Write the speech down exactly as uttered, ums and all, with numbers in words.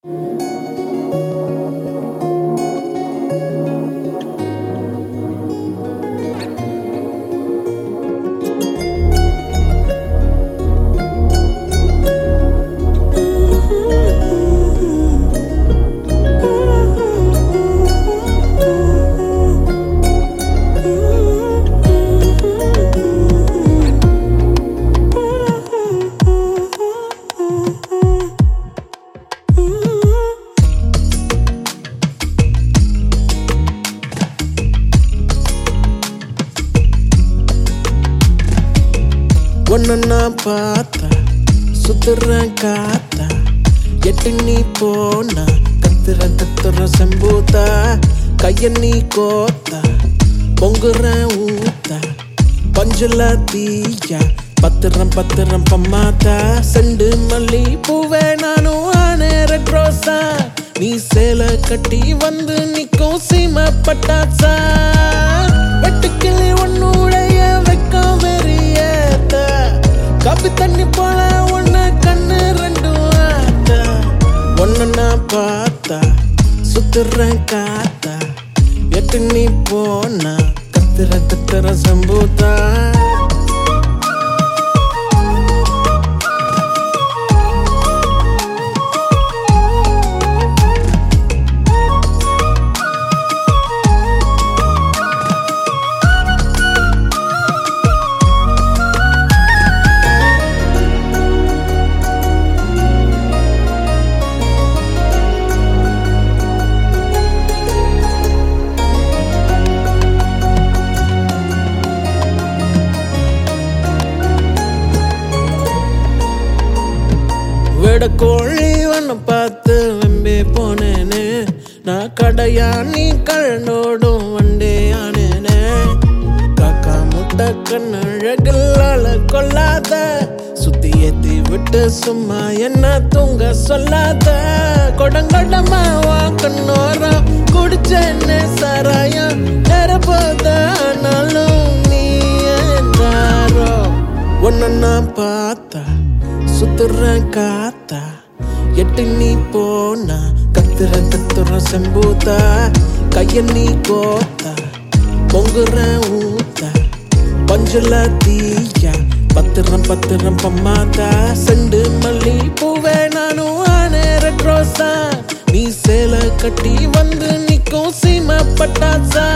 ஒன்னா பார்த்தா சுத்துறேன் காத்தா எட்டு நீ போனா கத்துறேன் கத்துறேன் செம்பூத்தா கைய நீ கோத்தா பொங்குறேன் ஊத்தா பஞ்சுல தீயா பத்திரம் பத்திரம் பம்மாத்தா செண்டு மல்லி பூவே நானும் ஆனேர ரோசா நீ சேலை கட்டி வந்து நிக்கும் சீம பட்டாச்சா வெட்டுக்கிளி ஒன்னுடைய வெக்கம் வெறியேத்த காப்பி தண்ணி போல ஒன்ன கண்ணு ரெண்டும் ஆத்தா ஒன்னு நான் பார்த்தா சுத்துறேன் காத்தா எட்டு நீ போனா கத்துற கத்துற சம்பூத்தா வெட கோழி ஒன்னு பார்த்து வெம்பி போனேனே நான் கடையா நீ கழண்டோடும் வண்டே ஆனேனே காக்கா முட்டை கண்ணழகலால கொள்ளாத சுத்தி ஏத்தி விட்டு சும்மா என்ன தூங்க சொல்லாத கொடங்கடமா வா கண்ணோரம் குடிச்சேன்னே சாராயம் நேரப்போத ஆனாலும் நீ என்றாரோ ஒன்னு நான் பார்த்தா சுத்துறேன் காத்தா எட்டு நீ போனா கத்துற கத்துற செம்பூத்தா கைய நீ கோத்தா பொங்குறேன் ஊத்தா பஞ்சுல தீயா பத்திரம் பத்திரம் பம்மாத்தா செண்டு மல்லி பூவே நானும் ஆனேர ரோசா நீ சேலை கட்டி வந்து நிக்கும் சீம பட்டாச்சா